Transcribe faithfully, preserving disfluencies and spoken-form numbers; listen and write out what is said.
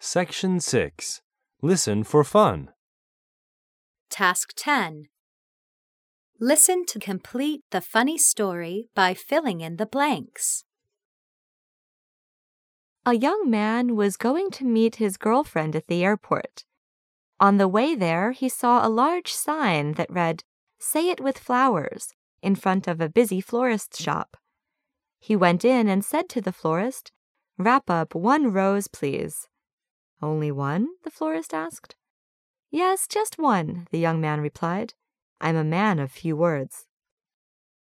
Section six. Listen for fun. Task ten. Listen to complete the funny story by filling in the blanks. A young man was going to meet his girlfriend at the airport. On the way there, he saw a large sign that read, "Say it with flowers," in front of a busy florist's shop. He went in and said to the florist, "Wrap up one rose, please." "Only one?" the florist asked. "Yes, just one," the young man replied. "I'm a man of few words."